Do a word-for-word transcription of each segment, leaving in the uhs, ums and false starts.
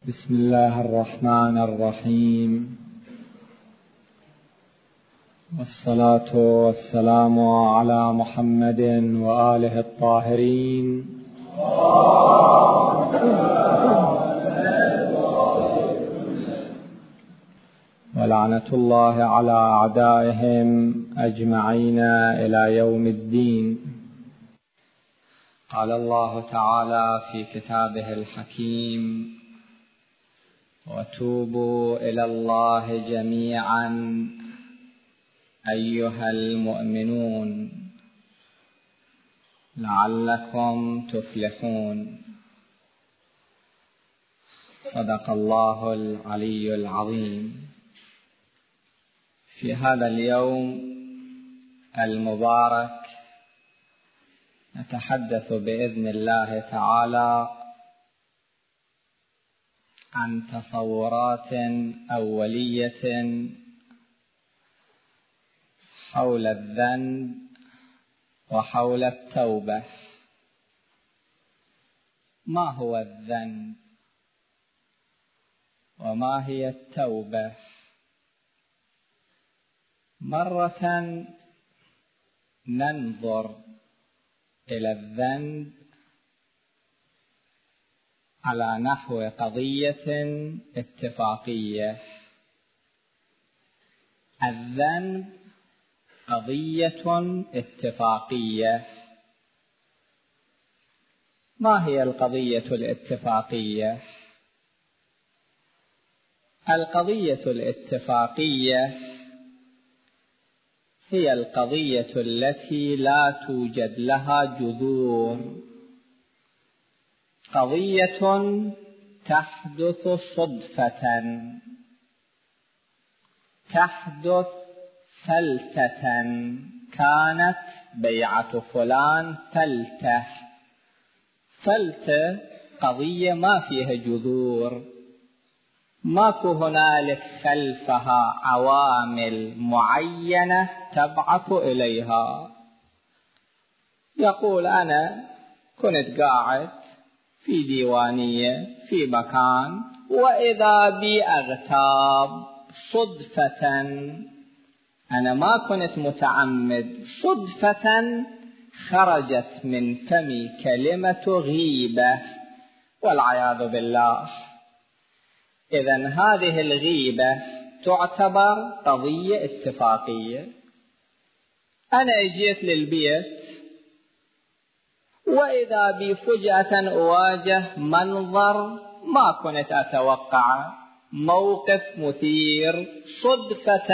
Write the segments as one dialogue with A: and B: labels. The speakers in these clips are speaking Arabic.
A: بسم الله الرحمن الرحيم، والصلاة والسلام على محمد وآله الطاهرين، ولعنة الله على أعدائهم أجمعين إلى يوم الدين. قال الله تعالى في كتابه الحكيم: وتوبوا إلى الله جميعا أيها المؤمنون لعلكم تفلحون. صدق الله العلي العظيم. في هذا اليوم المبارك نتحدث بإذن الله تعالى عن تصورات أولية حول الذنب وحول التوبة. ما هو الذنب وما هي التوبة؟ مرة ننظر إلى الذنب على نحو قضية اتفاقية. الذنب قضية اتفاقية. ما هي القضية الاتفاقية؟ القضية الاتفاقية هي القضية التي لا توجد لها جذور، قضية تحدث صدفة، تحدث فلتة، كانت بيعة فلان فلتة. فلتة قضية ما فيها جذور، ماكو هنالك خلفها عوامل معينة تبعث إليها. يقول أنا كنت قاعد في ديوانية في مكان وإذا بي أغتاب صدفة، أنا ما كنت متعمد، صدفة خرجت من فمي كلمة غيبة والعياذ بالله. إذن هذه الغيبة تعتبر قضية اتفاقية. أنا اجيت للبيت وإذا بي فجأة أواجه منظر ما كنت أتوقعه، موقف مثير، صدفة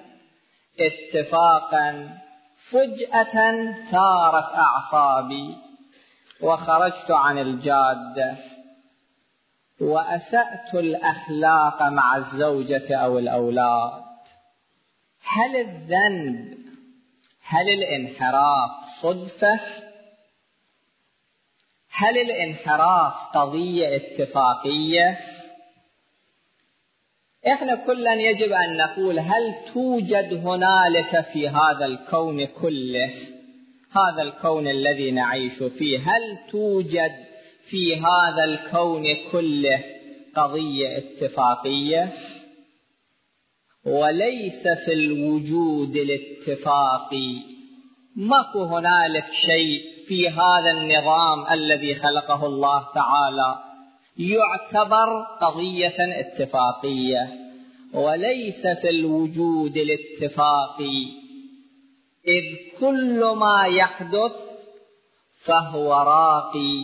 A: اتفاقا فجأة ثارت أعصابي وخرجت عن الجادة وأسأت الأخلاق مع الزوجة أو الأولاد. هل الذنب، هل الانحراف صدفة؟ هل الانحراف قضية اتفاقية؟ إحنا كلا يجب أن نقول: هل توجد هنالك في هذا الكون كله، هذا الكون الذي نعيش فيه، هل توجد في هذا الكون كله قضية اتفاقية؟ وليس في الوجود الاتفاقي، ماكو هنالك شيء في هذا النظام الذي خلقه الله تعالى يعتبر قضية اتفاقية. وليس في الوجود الاتفاقي، إذ كل ما يحدث فهو راقي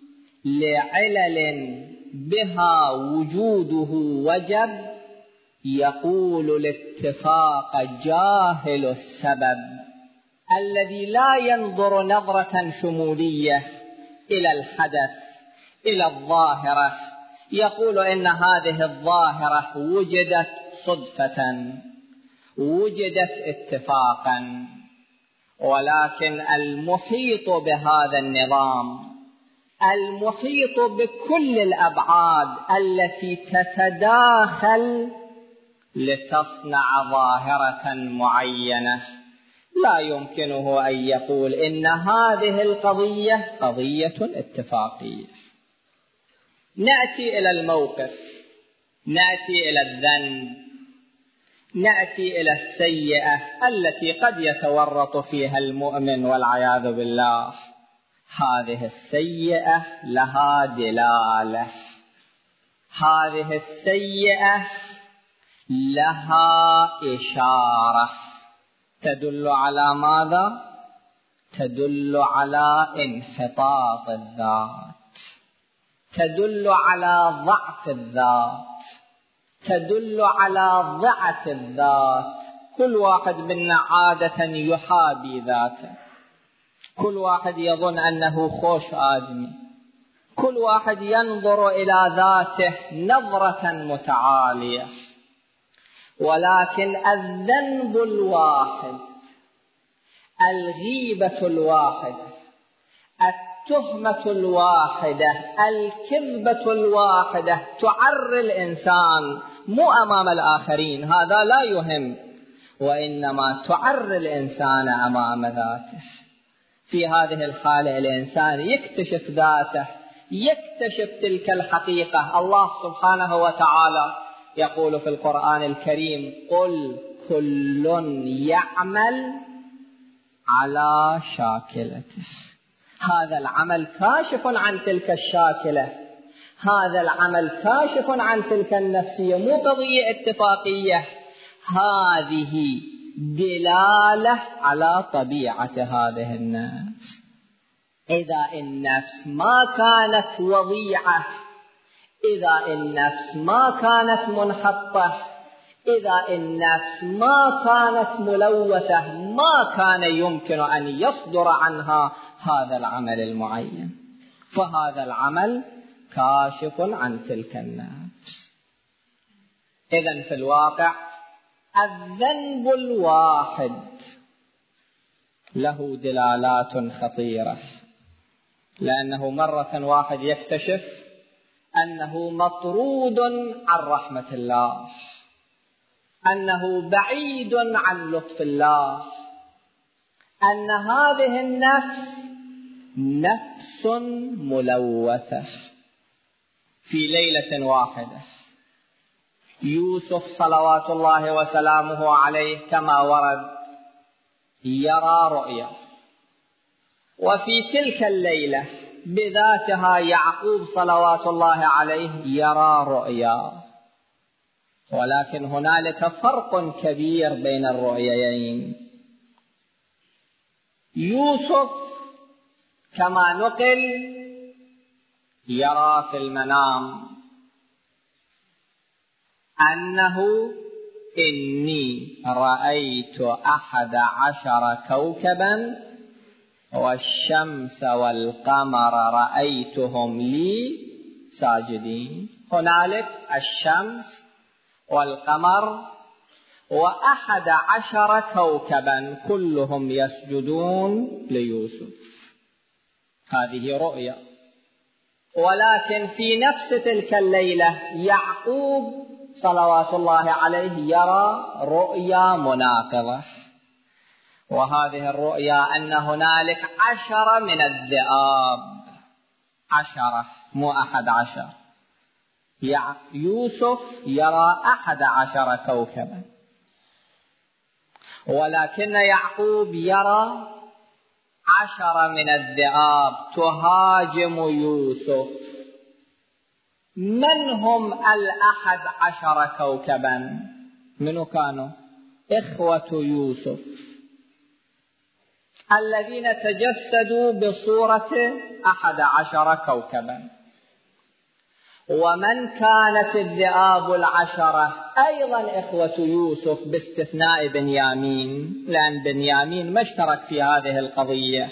A: لعلل بها وجوده وجب. يقول الاتفاق جاهل السبب الذي لا ينظر نظرة شمولية إلى الحدث، إلى الظاهرة، يقول إن هذه الظاهرة وجدت صدفة، وجدت اتفاقا. ولكن المحيط بهذا النظام، المحيط بكل الأبعاد التي تتداخل لتصنع ظاهرة معينة، لا يمكنه أن يقول إن هذه القضية قضية اتفاقية. نأتي إلى الموقف. نأتي إلى الذنب، نأتي إلى السيئة التي قد يتورط فيها المؤمن والعياذ بالله. هذه السيئة لها دلالة، هذه السيئة لها إشارة تدل على ماذا؟ تدل على انحطاط الذات، تدل على ضعف الذات، تدل على ضعف الذات. كل واحد منا عادة يحابي ذاته، كل واحد يظن أنه خوش آدمي، كل واحد ينظر إلى ذاته نظرة متعالية. ولكن الذنب الواحد، الغيبة الواحدة، التهمة الواحدة، الكذبة الواحدة تعري الإنسان مو أمام الآخرين، هذا لا يهم، وإنما تعري الإنسان أمام ذاته. في هذه الحالة الإنسان يكتشف ذاته، يكتشف تلك الحقيقة. الله سبحانه وتعالى يقول في القرآن الكريم: قل كل يعمل على شاكلته. هذا العمل كاشف عن تلك الشاكلة، هذا العمل كاشف عن تلك النفسية، مو قضية اتفاقية، هذه دلالة على طبيعة هذه النفس. إذا النفس ما كانت وضيعة، إذا النفس ما كانت منحطة، إذا النفس ما كانت ملوثة، ما كان يمكن أن يصدر عنها هذا العمل المعين، فهذا العمل كاشف عن تلك النفس. إذن في الواقع الذنب الواحد له دلالات خطيرة، لأنه مرة واحد يكتشف أنه مطرود عن رحمة الله، أنه بعيد عن لطف الله، أن هذه النفس نفس ملوثة. في ليلة واحدة يوسف صلوات الله وسلامه عليه كما ورد يرى رؤيا، وفي تلك الليلة بذاتها يعقوب صلوات الله عليه يرى رؤيا. ولكن هنالك فرق كبير بين الرؤيين. يوسف كما نقل يرى في المنام أنه إني رأيت أحد عشر كوكبا والشمس والقمر رأيتهم لي ساجدين. هنالك الشمس والقمر وأحد عشر كوكبا كلهم يسجدون ليوسف. هذه رؤيا. ولكن في نفس تلك الليلة يعقوب صلوات الله عليه يرى رؤيا مناقضة، وهذه الرؤيا أن هنالك عشرة من الذئاب، عشرة مو أحد عشر. يوسف يرى أحد عشر كوكبا، ولكن يعقوب يرى عشرة من الذئاب تهاجم يوسف. من هم الأحد عشر كوكبا؟ منو كانوا؟ إخوة يوسف الذين تجسدوا بصورة أحد عشر كوكبا. ومن كانت الذئاب العشرة أيضا إخوة يوسف باستثناء بنيامين، لأن بنيامين ما اشترك في هذه القضية.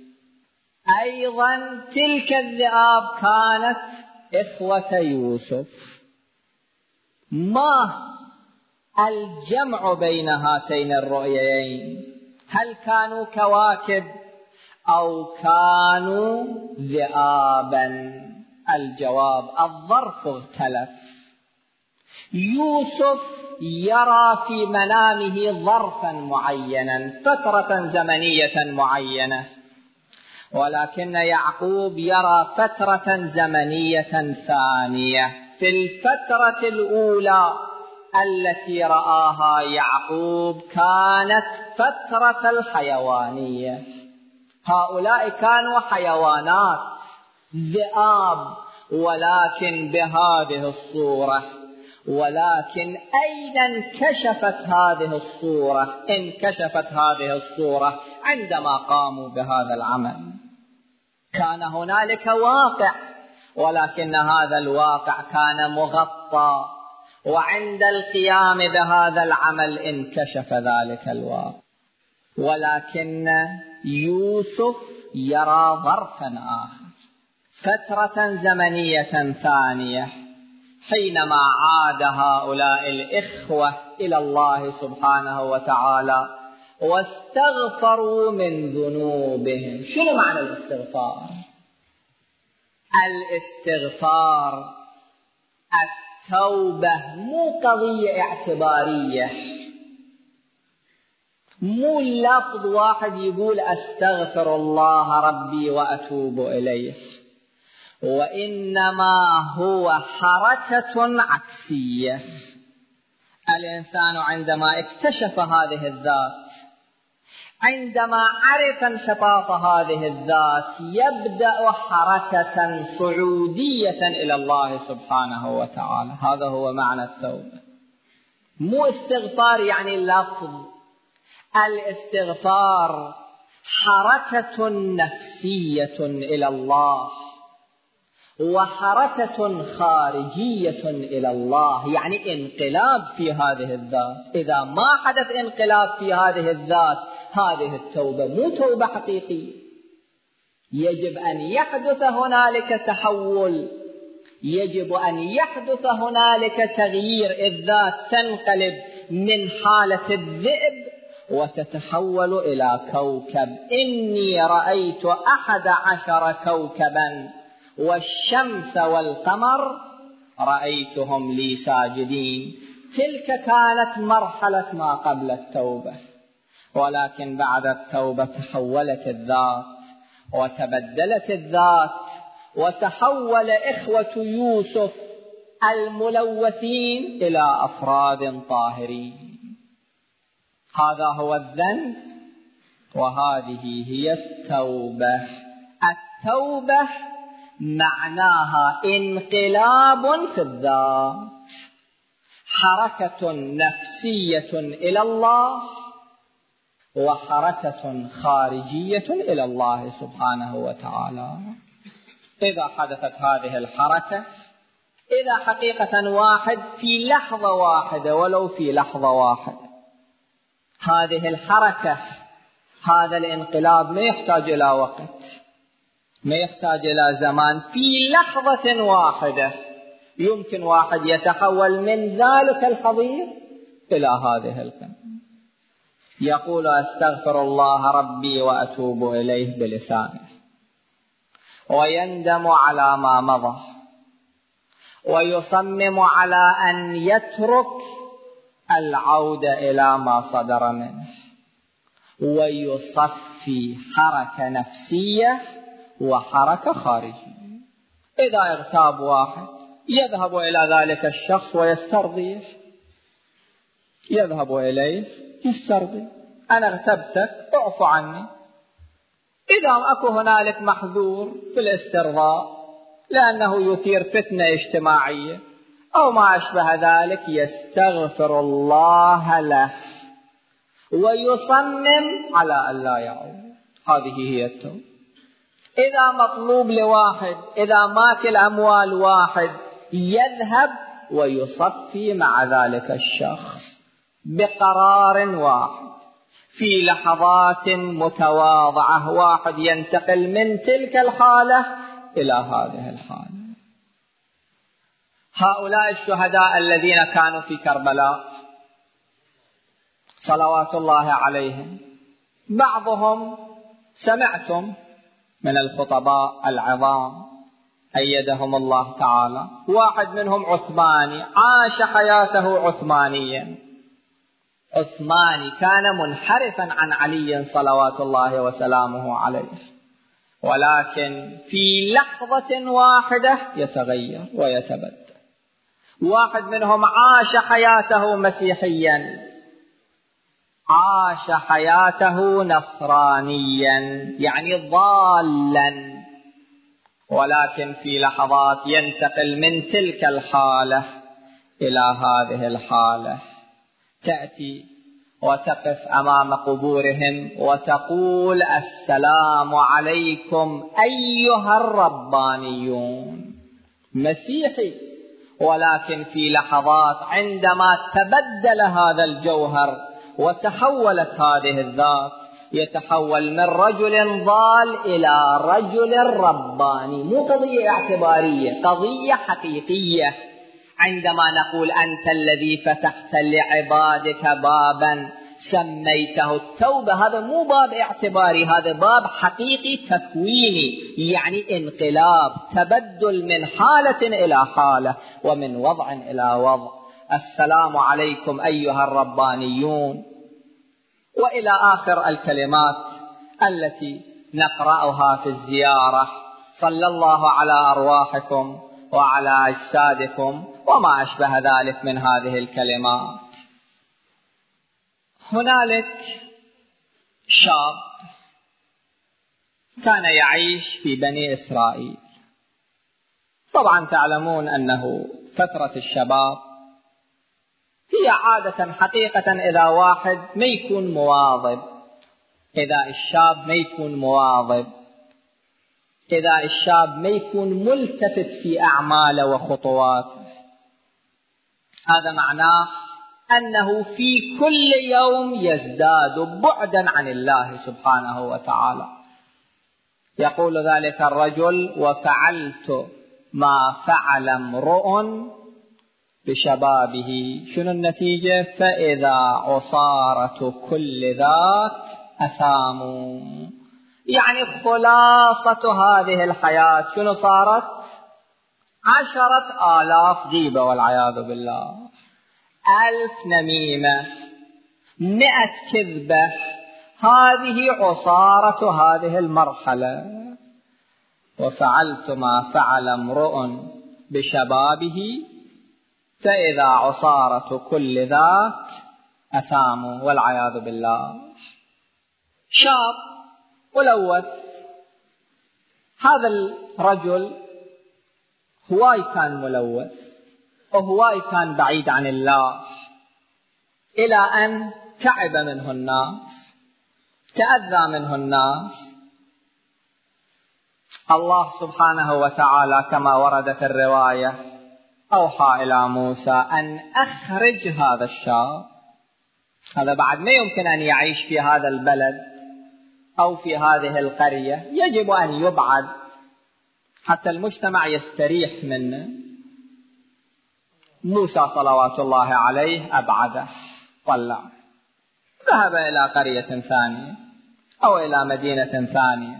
A: أيضا تلك الذئاب كانت إخوة يوسف. ما الجمع بين هاتين الرؤيين؟ هل كانوا كواكب أو كانوا ذئابا؟ الجواب الظرف اختلف. يوسف يرى في منامه ظرفا معينا، فترة زمنية معينة، ولكن يعقوب يرى فترة زمنية ثانية، في الفترة الأولى التي رآها يعقوب كانت فترة الحيوانية. هؤلاء كانوا حيوانات ذئاب، ولكن بهذه الصورة. ولكن أين انكشفت هذه الصورة؟ انكشفت هذه الصورة عندما قاموا بهذا العمل. كان هنالك واقع، ولكن هذا الواقع كان مغطى، وعند القيام بهذا العمل انكشف ذلك الواقع. ولكن يوسف يرى ظرفا آخر، فترة زمنية ثانية، حينما عاد هؤلاء الإخوة إلى الله سبحانه وتعالى واستغفروا من ذنوبهم. شنو معنى الاستغفار؟ الاستغفار التوبة، مو قضية اعتبارية، مو لفظ واحد يقول أستغفر الله ربي وأتوب إليه، وإنما هو حركة عكسية. الإنسان عندما اكتشف هذه الذات، عندما عرف انحطاط هذه الذات، يبدأ حركة صعودية إلى الله سبحانه وتعالى. هذا هو معنى التوبة، مو استغفار يعني اللفظ. الاستغفار حركة نفسية إلى الله، وحركة خارجية إلى الله، يعني انقلاب في هذه الذات. إذا ما حدث انقلاب في هذه الذات، هذه التوبة مو توبة حقيقية. يجب أن يحدث هنالك تحول، يجب أن يحدث هنالك تغيير. الذات تنقلب من حالة الذئب وتتحول إلى كوكب. إني رأيت أحد عشر كوكبا والشمس والقمر رأيتهم لي ساجدين. تلك كانت مرحلة ما قبل التوبة، ولكن بعد التوبة تحولت الذات وتبدلت الذات، وتحول إخوة يوسف الملوثين إلى أفراد طاهرين. هذا هو الذنب، وهذه هي التوبة. التوبة معناها انقلاب في الذات، حركة نفسية إلى الله وحركة خارجية إلى الله سبحانه وتعالى. إذا حدثت هذه الحركة، إذا حقيقة واحد في لحظة واحدة، ولو في لحظة واحدة، هذه الحركة، هذا الانقلاب ما يحتاج إلى وقت، ما يحتاج إلى زمان. في لحظة واحدة يمكن واحد يتحول من ذلك الحضيض إلى هذه القمة. يقول أستغفر الله ربي وأتوب إليه بلسانه، ويندم على ما مضى، ويصمم على أن يترك العودة إلى ما صدر منه، ويصفي حركة نفسية وحركة خارجية. إذا اغتاب واحد يذهب إلى ذلك الشخص ويسترضيه، يذهب إليه يسترضي، أنا اغتبتك اعفو عني. إذا أكو هنالك محذور في الاسترضاء لأنه يثير فتنة اجتماعية أو ما أشبه ذلك، يستغفر الله له ويصمم على أن لا يعود. هذه هي التوبة. إذا مطلوب لواحد، إذا ماكل أموال واحد، يذهب ويصفي مع ذلك الشخص بقرار واحد في لحظات متواضعة. واحد ينتقل من تلك الحالة إلى هذه الحالة. هؤلاء الشهداء الذين كانوا في كربلاء صلوات الله عليهم، بعضهم سمعتم من الخطباء العظام أيدهم الله تعالى. واحد منهم عثماني، عاش حياته عثمانيا. عثماني كان منحرفا عن علي صلوات الله وسلامه عليه، ولكن في لحظة واحدة يتغير ويتبدل. واحد منهم عاش حياته مسيحيا، عاش حياته نصرانيا يعني ضالا، ولكن في لحظات ينتقل من تلك الحالة إلى هذه الحالة. تأتي وتقف أمام قبورهم وتقول السلام عليكم أيها الربانيون. مسيحي، ولكن في لحظات عندما تبدل هذا الجوهر وتحولت هذه الذات، يتحول من رجل ضال إلى رجل رباني. مو قضية اعتبارية، قضية حقيقية. عندما نقول أنت الذي فتحت لعبادك بابا سميته التوبة، هذا مو باب اعتباري، هذا باب حقيقي تكويني، يعني انقلاب، تبدل من حالة إلى حالة ومن وضع إلى وضع. السلام عليكم أيها الربانيون، وإلى آخر الكلمات التي نقرأها في الزيارة: صلى الله على أرواحكم وعلى أجسادكم وما أشبه ذلك من هذه الكلمات. هنالك شاب كان يعيش في بني إسرائيل. طبعا تعلمون أنه فترة الشباب هي عادة حقيقة إذا واحد ما يكون مواظب، إذا الشاب ما يكون مواظب، إذا الشاب ما يكون ملتفت في أعماله وخطواته، هذا معناه أنه في كل يوم يزداد بعدا عن الله سبحانه وتعالى. يقول ذلك الرجل: وفعلت ما فعل امرؤ بشبابه. شنو النتيجة؟ فإذا عصارة كل ذات أثام. يعني خلاصة هذه الحياة شنو صارت؟ عشرة آلاف غيبة والعياذ بالله، ألف نميمة، مئة كذبة. هذه عصارة هذه المرحلة. وفعلت ما فعل امرؤ بشبابه فإذا عصارة كل ذات أثام والعياذ بالله. شاب ملوث. هذا الرجل هواي كان ملوث وهواي كان بعيد عن الله، إلى أن تعب منه الناس، تأذى منه الناس. الله سبحانه وتعالى كما ورد في الرواية أوحى إلى موسى أن أخرج هذا الشاب. هذا بعد ما يمكن أن يعيش في هذا البلد أو في هذه القرية، يجب أن يبعد حتى المجتمع يستريح منه. موسى صلوات الله عليه أبعده، طلع، ذهب إلى قرية ثانية أو إلى مدينة ثانية،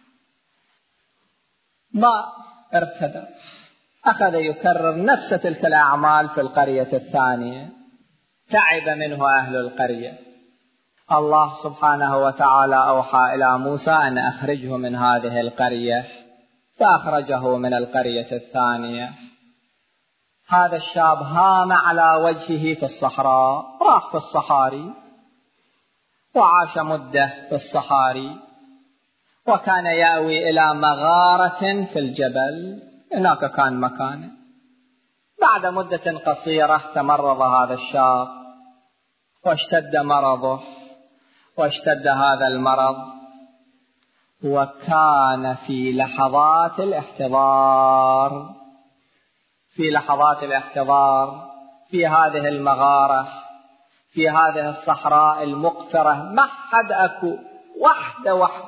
A: ما ارتدى، أخذ يكرر نفس تلك الأعمال في القرية الثانية. تعب منه أهل القرية. الله سبحانه وتعالى أوحى إلى موسى أن أخرجه من هذه القرية، فأخرجه من القرية الثانية. هذا الشاب هام على وجهه في الصحراء، راح في الصحاري وعاش مدة في الصحاري، وكان يأوي إلى مغارة في الجبل، هناك كان مكانه. بعد مدة قصيرة تمرض هذا الشاب واشتد مرضه، واشتد هذا المرض، وكان في لحظات الاحتضار، في لحظات الاحتضار في هذه المغارة، في هذه الصحراء المقفرة، ما حد أكو، وحده وحده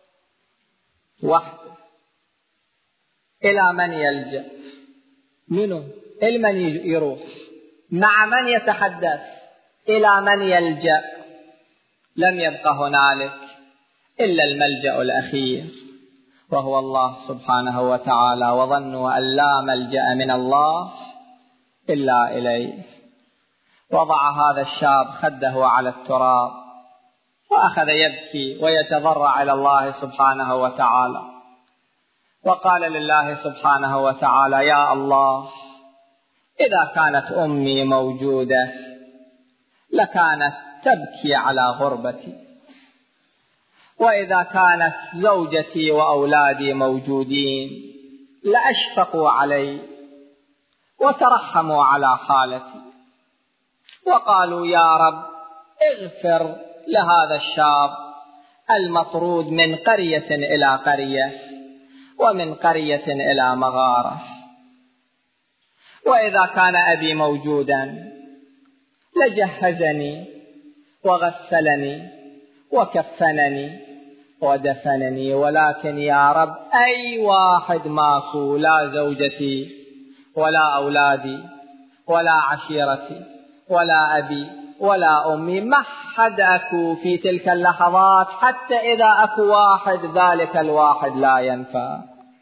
A: وحده. إلى من يلجأ؟ منه؟ إلى من يروح؟ مع من يتحدث؟ إلى من يلجأ؟ لم يبق هنالك إلا الملجأ الأخير، وهو الله سبحانه وتعالى. وظنوا أن لا ملجأ من الله إلا إليه. وضع هذا الشاب خده على التراب وأخذ يبكي ويتضرع إلى الله سبحانه وتعالى، وقال لله سبحانه وتعالى: يا الله، إذا كانت أمي موجودة لكانت تبكي على غربتي، وإذا كانت زوجتي وأولادي موجودين لأشفقوا علي وترحموا على حالتي وقالوا يا رب اغفر لهذا الشاب المطرود من قرية إلى قرية ومن قرية إلى مغارة. وإذا كان أبي موجودا لجهزني وغسلني وكفنني ودفنني، ولكن يا رب أي واحد ماكو، لا زوجتي ولا أولادي ولا عشيرتي ولا أبي ولا أمي، ما حد أكو في تلك اللحظات، حتى إذا أكو واحد ذلك الواحد لا ينفع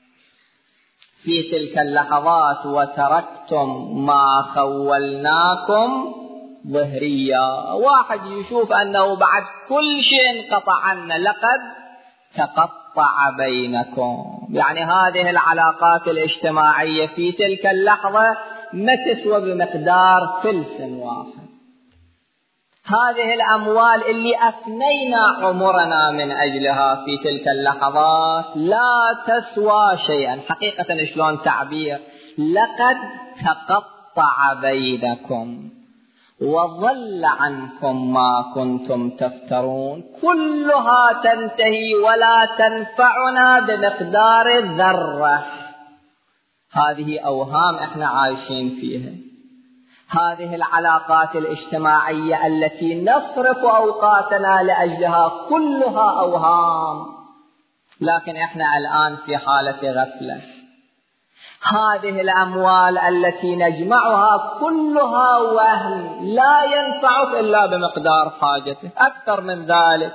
A: في تلك اللحظات. وتركتم ما خولناكم ظهريا، واحد يشوف أنه بعد كل شيء انقطع عنا، لقد تقطع بينكم، يعني هذه العلاقات الاجتماعية في تلك اللحظة ما تسوى بمقدار فلس واحد. هذه الأموال اللي أفنينا عمرنا من أجلها في تلك اللحظات لا تسوى شيئا حقيقة. شلون تعبير؟ لقد تقطع بينكم وضل عنكم ما كنتم تفترون، كلها تنتهي ولا تنفعنا بمقدار الذرة. هذه أوهام احنا عايشين فيها، هذه العلاقات الاجتماعية التي نصرف أوقاتنا لأجلها كلها أوهام، لكن احنا الآن في حالة غفلة. هذه الأموال التي نجمعها كلها وهم، لا ينفعك إلا بمقدار حاجته، أكثر من ذلك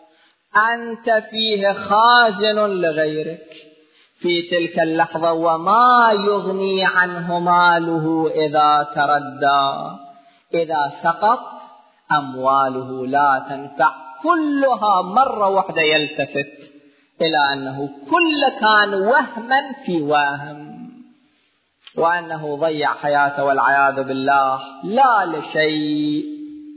A: أنت فيه خازن لغيرك في تلك اللحظة، وما يغني عنه ماله إذا تردى، إذا سقط أمواله لا تنفع، كلها مرة واحدة يلتفت إلى أنه كل كان وهما في وهم، وأنه ضيع حياته والعياذ بالله لا لشيء.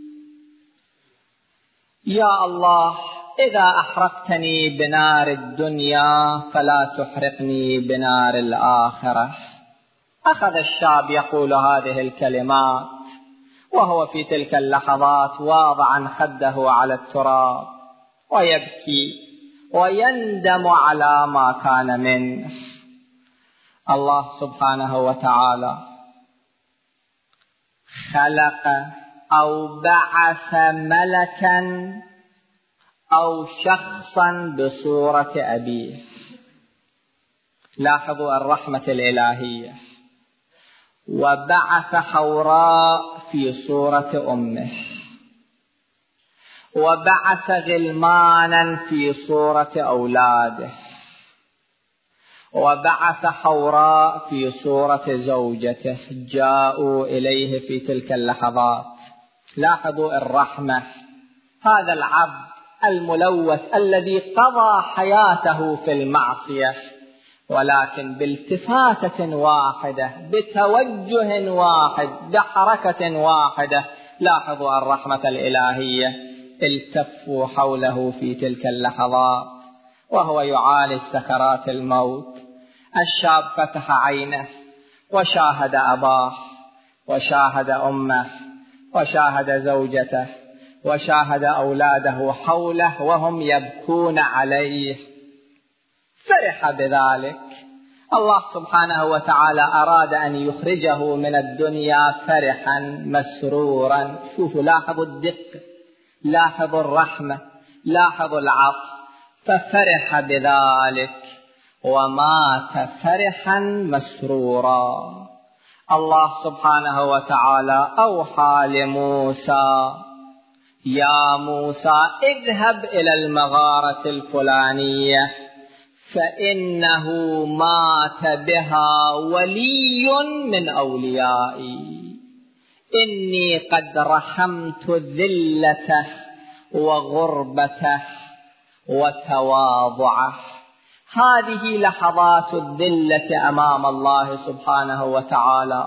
A: يا الله إذا أحرقتني بنار الدنيا فلا تحرقني بنار الآخرة. أخذ الشاب يقول هذه الكلمات وهو في تلك اللحظات واضعا خده على التراب ويبكي ويندم على ما كان منه. الله سبحانه وتعالى خلق أو بعث ملكا أو شخصا بصورة أبيه. لاحظوا الرحمة الإلهية. وبعث حوراء في صورة أمه، وبعث غلمانا في صورة أولاده، وبعث حوراء في صورة زوجته جاءوا إليه في تلك اللحظات. لاحظوا الرحمة. هذا العبد الملوث الذي قضى حياته في المعصية، ولكن بالتفاتة واحدة، بتوجه واحد، بحركة واحدة، لاحظوا الرحمة الإلهية، التفوا حوله في تلك اللحظات وهو يعالج سكرات الموت. الشاب فتح عينه وشاهد أباه وشاهد أمه وشاهد زوجته وشاهد أولاده حوله وهم يبكون عليه، فرح بذلك. الله سبحانه وتعالى أراد أن يخرجه من الدنيا فرحا مسرورا. شوفوا، لاحظوا الدقة، لاحظوا الرحمة، لاحظوا العطف. ففرح بذلك ومات فرحا مسرورا. الله سبحانه وتعالى أوحى لموسى: يا موسى اذهب إلى المغارة الفلانية فإنه مات بها ولي من أوليائي، إني قد رحمت ذلته وغربته وتواضعه. هذه لحظات الذلة أمام الله سبحانه وتعالى،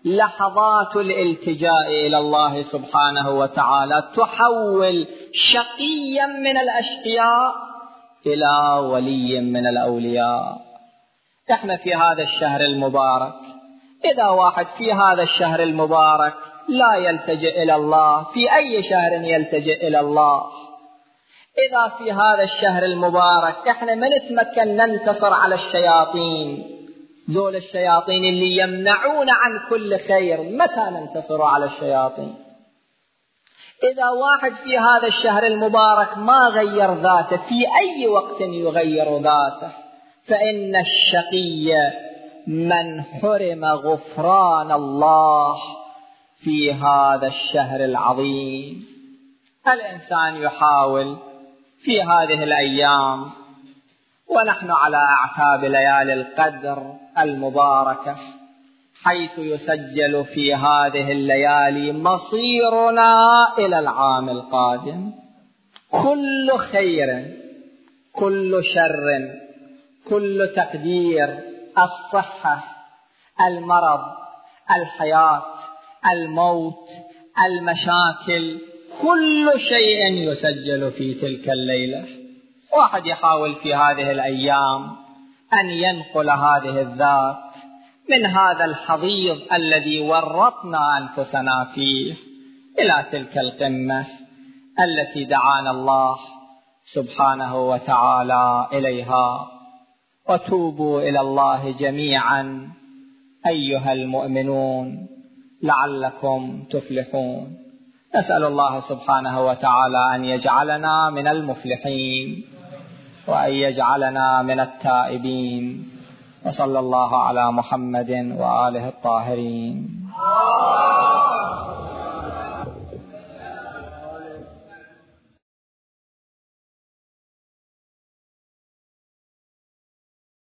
A: لحظات الالتجاء إلى الله سبحانه وتعالى تحول شقيا من الأشقياء إلى ولي من الأولياء. احنا في هذا الشهر المبارك، إذا واحد في هذا الشهر المبارك لا يلتجئ إلى الله، في أي شهر يلتجئ إلى الله؟ إذا في هذا الشهر المبارك احنا ما نتمكن ننتصر على الشياطين، ذول الشياطين اللي يمنعون عن كل خير، متى ننتصر على الشياطين؟ إذا واحد في هذا الشهر المبارك ما غير ذاته، في أي وقت يغير ذاته؟ فإن الشقي من حرم غفران الله في هذا الشهر العظيم. الإنسان يحاول في هذه الأيام ونحن على أعتاب ليالي القدر المباركة، حيث يسجل في هذه الليالي مصيرنا إلى العام القادم، كل خير، كل شر، كل تقدير، الصحة، المرض، الحياة، الموت، المشاكل، كل شيء يسجل في تلك الليلة. واحد يحاول في هذه الأيام أن ينقل هذه الذات من هذا الحضيض الذي ورطنا أنفسنا فيه إلى تلك القمة التي دعانا الله سبحانه وتعالى إليها. وتوبوا إلى الله جميعا أيها المؤمنون لعلكم تفلحون. نسأل الله سبحانه وتعالى أن يجعلنا من المفلحين وأن يجعلنا من التائبين. وصلى الله على محمد وآله الطاهرين.